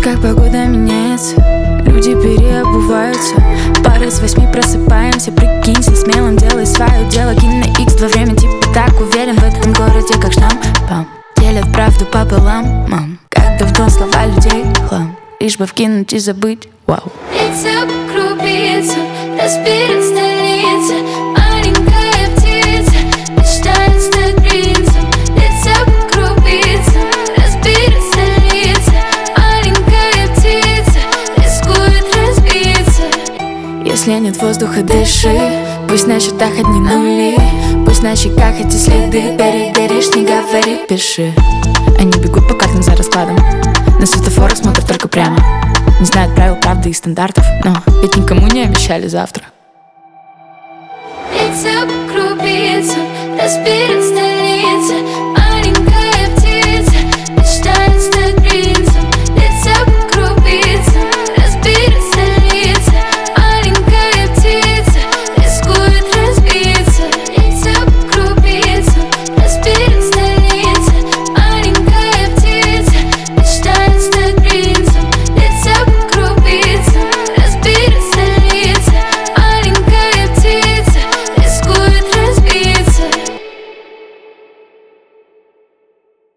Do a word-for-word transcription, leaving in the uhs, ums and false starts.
Как погода меняется, люди переобуваются. Пары с восьми просыпаемся. Прикинься смелым, делай свое дело. Кинь на икс два, время типа так уверен в этом городе, как штампом. Делят правду пополам, мам. Как давно слова людей хлам. Лишь бы вкинуть и забыть, вау. Лица покрупится, разберет столица. Маленькая птица мечтает стать принцем. Лица покрупится, разберет столица. Маленькая птица рискует разбиться. Если нет воздуха, дыши. Пусть на счетах одни нули. Пусть на щеках эти следы. Переберешь, не говори, пиши. Они бегут по картам за раскладом. На светофорах смотрят только прямо. Не знают правил, правды и стандартов. Но ведь никому не обещали завтра. Лица покрупится, разберет